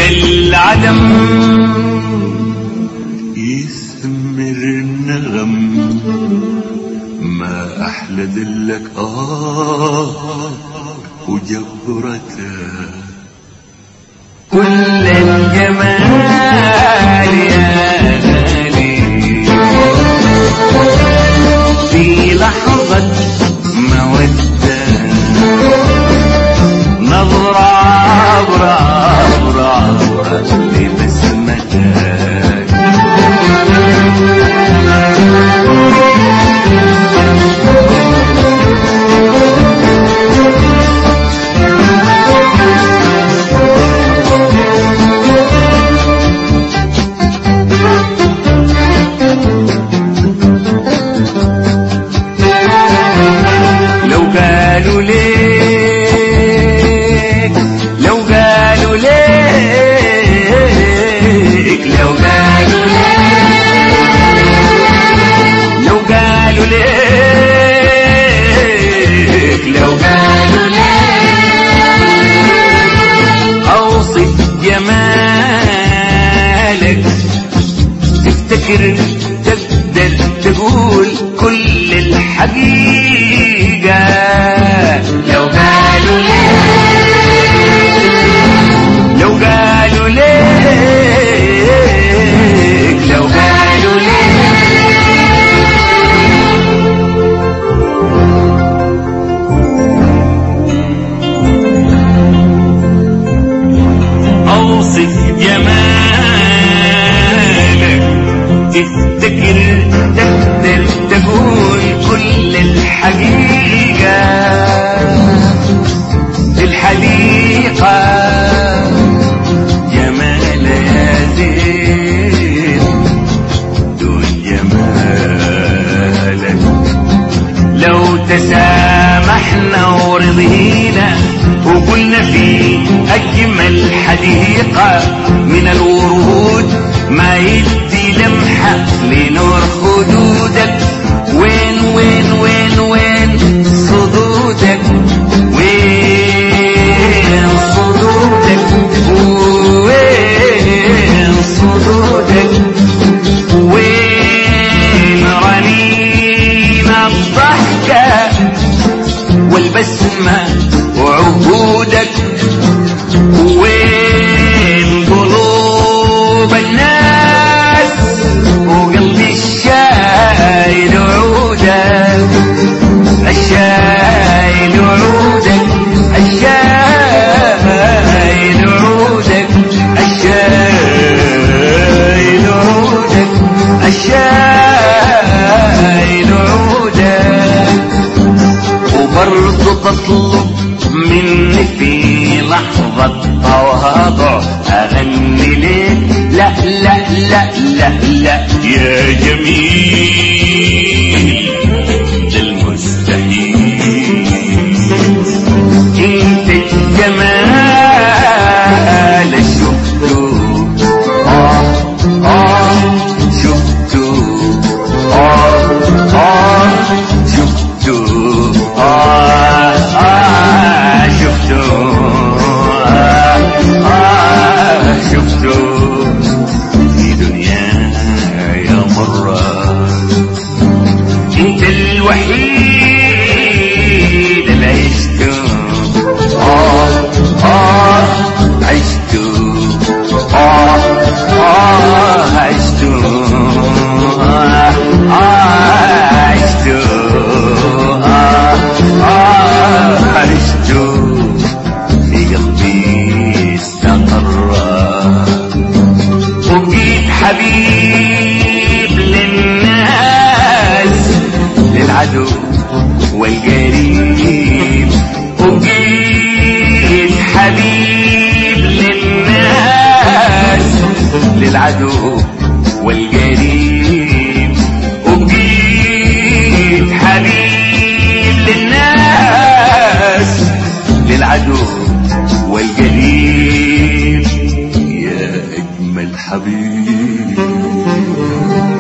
العدم يثمر النغم. ما أحلى ذلك وجبرته كل الجمال يا غالي في لحظة مودة نظرة عبرة لبسمتك لو قالوا ليك لو قالوا ليك لو قالوا ليك لو قالوا ليك لو قالوا ليك أوصف جمالك تفتكر تقدر تقول كل الحقيقة. لو قالوا ليك لو قالوا ليك لو قالوا ليك أوصف جمالك تفتكر تقدر تقول كل الحقيقة. الحديقة جمال يا زين دون جمالك. لو تسامحنا ورضينا وقلنا في أجمل حديقة من الورود ما يدي لمحة لنور خدودك. وين وين وين وين صدودك وين صدودك وين صدودك وين رنين الضحكة والبسمة وعهودك وين قلوب الناس وقلبي الشايل عودك الشايل عودك الشايل عودك الشايل عودك الشايل عودك. وبرضه تطلب مني في لحظة تواضع أغني ليك لا لا لا لا لا يا جميل المستحيل. انت الجمال شفته شفته شفته شفته في دنيا يا مرة. انت الوحيد اللي عشته عشته عشته عشته عشته في قلبي استقر. وبقيت حبيب للناس للعدو والقريب. وبقيت حبيب للناس للعدو والقريب. وبقيت حبيب للناس للعدو والقريب. يا أجمل حبيب